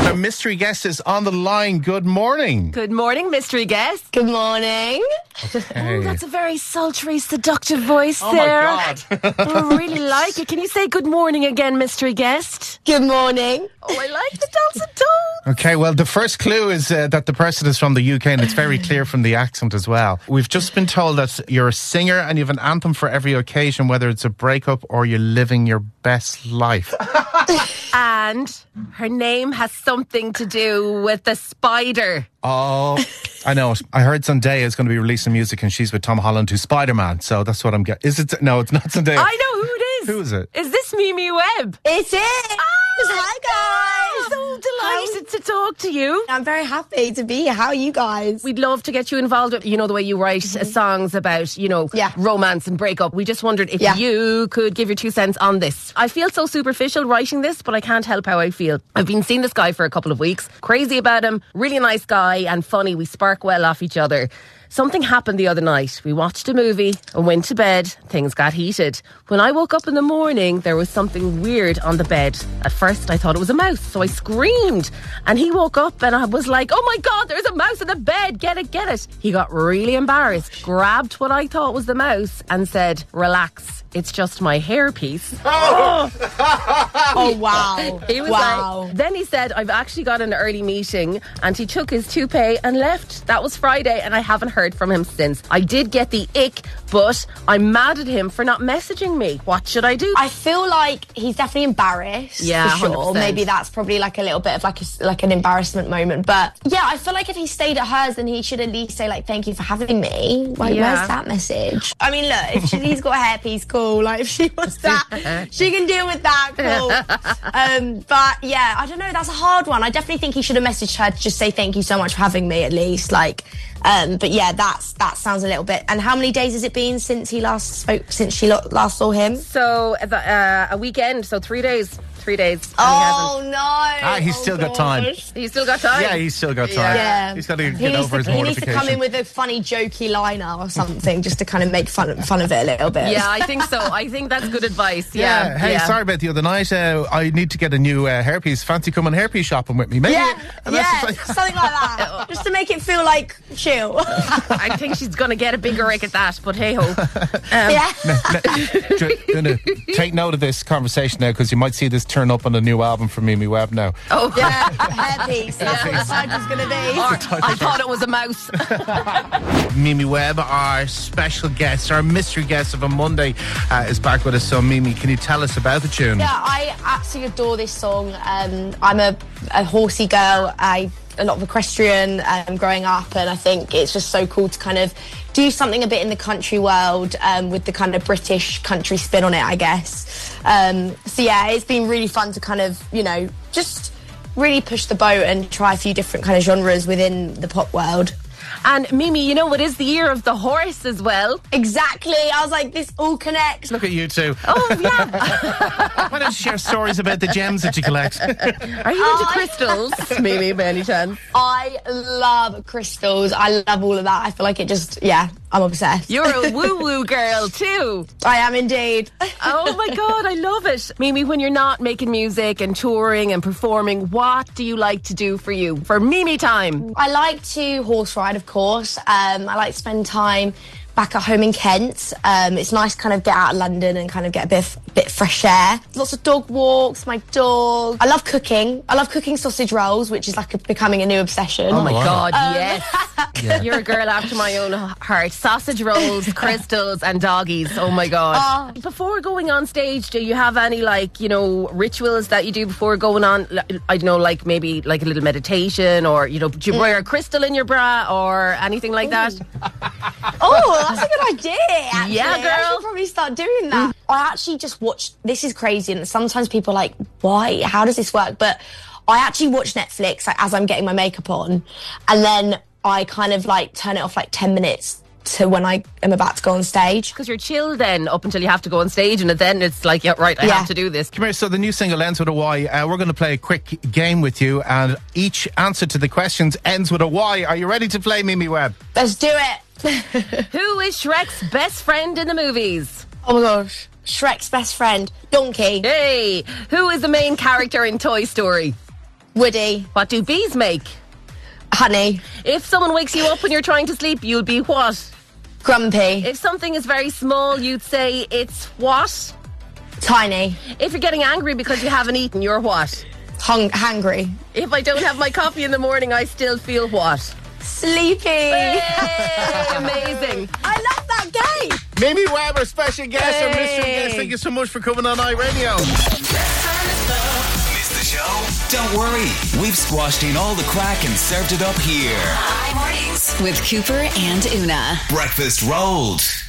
our mystery guest is on the line. Good morning. Good morning, mystery guest. Good morning. Oh, that's a very sultry, seductive voice Oh there. my God. I really like it. Can you say good morning again, mystery guest? Good morning. Oh, I like the dulcet tones. Okay, well, the first clue is that the person is from the UK, and it's very clear from the accent as well. We've just been told that you're a singer and you have an anthem for every occasion, whether it's a breakup or you're living your best life. And her name has something to do with the spider. Oh, I know it. I heard Zendaya is going to be releasing music and she's with Tom Holland, who's Spider-Man. So that's what I'm getting. Is it? No, it's not Zendaya. I know who it is. Who is it? Is this Mimi Webb? It is. Hi, guys. So delighted to talk to you. I'm very happy to be here. How are you guys? We'd love to get you involved with, the way you write songs about, romance and breakup. We just wondered if you could give your 2 cents on this. I feel so superficial writing this, but I can't help how I feel. I've been seeing this guy for a couple of weeks. Crazy about him. Really nice guy and funny. We spark well off each other. Something happened the other night. We watched a movie and went to bed. Things got heated. When I woke up in the morning, there was something weird on the bed. At first, I thought it was a mouse, so I screamed. And he woke up and I was like, oh my God, there's a mouse in the bed. Get it, get it. He got really embarrassed, grabbed what I thought was the mouse and said, relax, it's just my hairpiece. Oh, wow. He was like, then he said, I've actually got an early meeting, and he took his toupee and left. That was Friday, and I haven't heard from him since. I did get the ick, but I'm mad at him for not messaging me. What should I do? I feel like he's definitely embarrassed. Yeah, for sure. 100%. Maybe that's probably like a little bit of like an embarrassment moment. But yeah, I feel like if he stayed at hers, then he should at least say like, thank you for having me. Like, where's that message? I mean, look, if he's got a hairpiece, cool. Like, if she wants that, she can deal with that, cool. But yeah, I don't know, that's a hard one. I definitely think he should have messaged her to just say thank you so much for having me, at least. Like, but yeah, that sounds a little bit. And how many days has it been since she last saw him? So a weekend, so 3 days. 3 days. Oh no! He's still got time. He's still got time? Yeah, he's still got time. Yeah. He's got to get over his mortification. He needs to come in with a funny, jokey liner or something, just to kind of make fun of it a little bit. Yeah, I think so. I think that's good advice. Yeah. Hey, sorry about the other night. I need to get a new hairpiece. Fancy coming hairpiece shopping with me? Maybe. Something like that, just to make it feel like chill. I think she's going to get a bigger ick at that, but hey ho. Take note of this conversation now, because you might see this turn up on a new album from Mimi Webb now. Oh, yeah, hairpiece. That's what the title's going to be. I thought it was a mouse. Mimi Webb, our special guest, our mystery guest of a Monday, is back with us. So, Mimi, can you tell us about the tune? Yeah, I absolutely adore this song. I'm a horsey girl. A lot of equestrian growing up, and I think it's just so cool to kind of do something a bit in the country world with the kind of British country spin on it, I guess. So yeah, it's been really fun to kind of, just really push the boat and try a few different kind of genres within the pop world. And Mimi, it is the year of the horse as well. Exactly. I was like, this all connects. Look at you two. Oh, yeah. Why don't you share stories about the gems that you collect? Are you into crystals, Mimi, by any chance? I love crystals. I love all of that. I feel like it just, I'm obsessed. You're a woo-woo girl, too. I am indeed. Oh, my God, I love it. Mimi, when you're not making music and touring and performing, what do you like to do for Mimi time? I like to horse ride, of course. I like to spend time back at home in Kent. It's nice to kind of get out of London and kind of get a bit fresh air. Lots of dog walks, my dog. I love cooking. I love cooking sausage rolls, which is like becoming a new obsession. Oh my God, yes. Yeah. You're a girl after my own heart. Sausage rolls, crystals and doggies. Oh my God. Before going on stage, do you have any rituals that you do before going on? I don't know, like maybe like a little meditation, or do you wear a crystal in your bra or anything like that? Oh, that's a good idea, actually. Yeah, girl. I should probably start doing that. I actually just watched, this is crazy, and sometimes people are like, why? How does this work? But I actually watch Netflix as I'm getting my makeup on, and then I kind of turn it off 10 minutes to when I am about to go on stage. Because you're chill then up until you have to go on stage, and then it's like, I have to do this. Come here, so the new single ends with a Y. We're going to play a quick game with you, and each answer to the questions ends with a Y. Are you ready to play, Mimi Webb? Let's do it. Who is Shrek's best friend in the movies? Oh my gosh. Shrek's best friend, Donkey. Hey, who is the main character in Toy Story? Woody. What do bees make? Honey. If someone wakes you up when you're trying to sleep, you'll be what? Grumpy. If something is very small, you'd say it's what? Tiny. If you're getting angry because you haven't eaten, you're what? Hungry. If I don't have my coffee in the morning, I still feel what? Sleepy. Hey, amazing. I love that game. Mimi Webber, special guest, our mystery guest. Thank you so much for coming on iRadio. Missed the show? Don't worry. We've squashed in all the crack and served it up here. Mornings with Cooper and Una. Breakfast rolled.